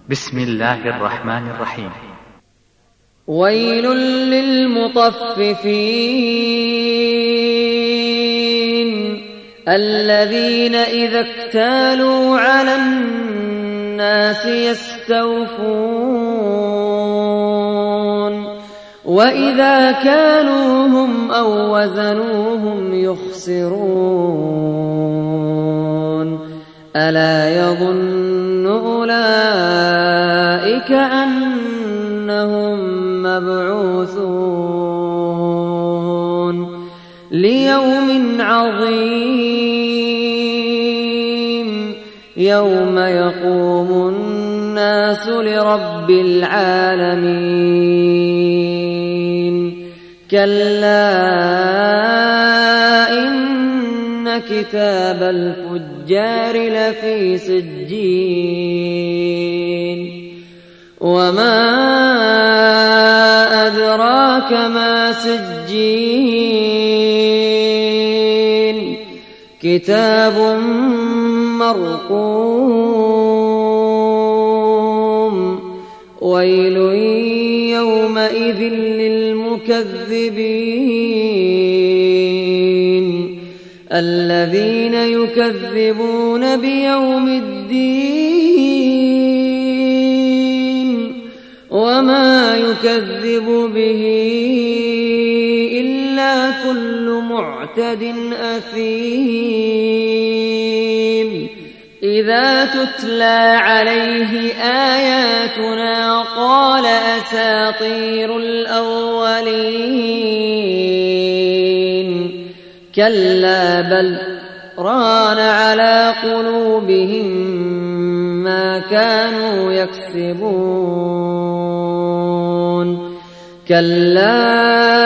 بسم الله الرحمن الرحيم. ويل للمطففين الذين إذا اكتالوا على الناس يستوفون وإذا كالوهم أو وزنوهم يخسرون ألا يظن أولئك أنهم مبعوثون ليوم عظيم يوم يقوم الناس لرب العالمين كلا إن كتاب الفجار لفي سجين وما أدراك ما سجين كتاب مرقوم ويل يومئذ للمكذبين الذين يكذبون بيوم الدين وما يكذب به إلا كل معتد أثيم إذا تتلى عليه آياتنا قال أساطير الأولين كلا بل ران على قلوبهم ما كانوا يكسبون كلا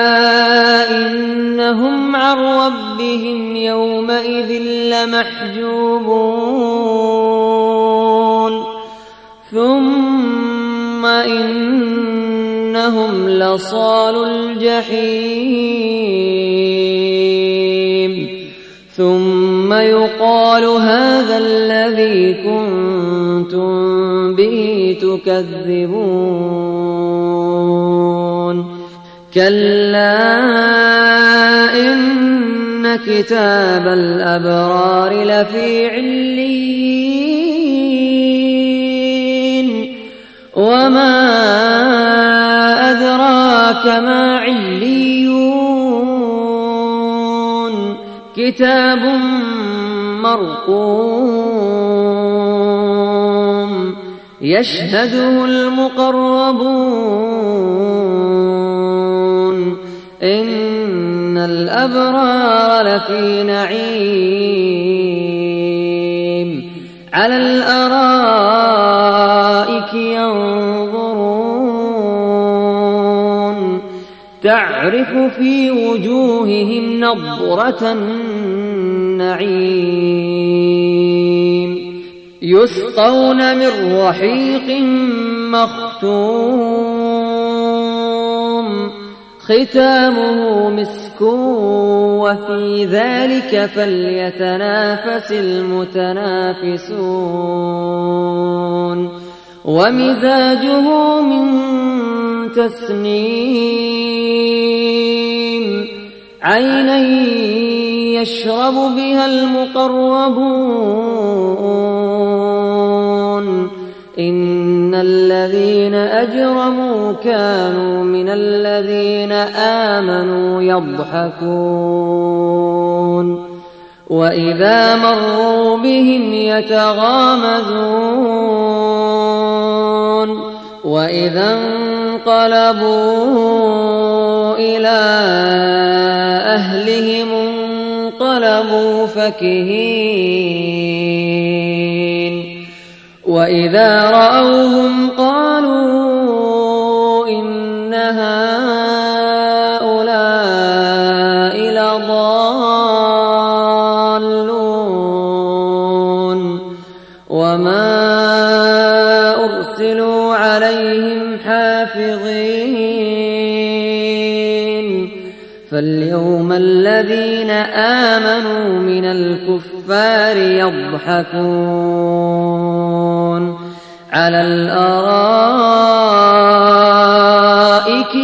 إنهم عن ربهم يومئذ لمحجوبون ثم إنهم لصالو الجحيم ثم يقال هذا الذي كنتم به تكذبون كلا إن كتاب الأبرار لفي عليين وما أدراك ما عليون كتاب مرقوم يشهده المقربون إن الأبرار لفي نعيم على الأرائك ينظرون تعرف في وجوههم نضرة النعيم يسقون من رحيق مختوم ختامه مسك وفي ذلك فليتنافس المتنافسون ومزاجه من تسنيم عينا يشرب بها المقربون إن الذين أجرموا كانوا من الذين آمنوا يضحكون وإذا مروا بهم يتغامزون وإذا انقلبوا إلى أهلهم انقلبوا فكهين وإذا رأوهم قالوا إن هؤلاء لضالون وما أرسلوا عليهم حافظين فاليوم الذين آمنوا من الكفار يضحكون على الأرائك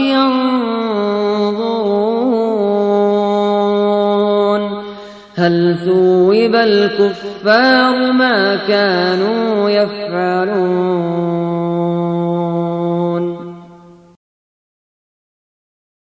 ينظرون هل ثوب الكفار ما كانوا يفعلون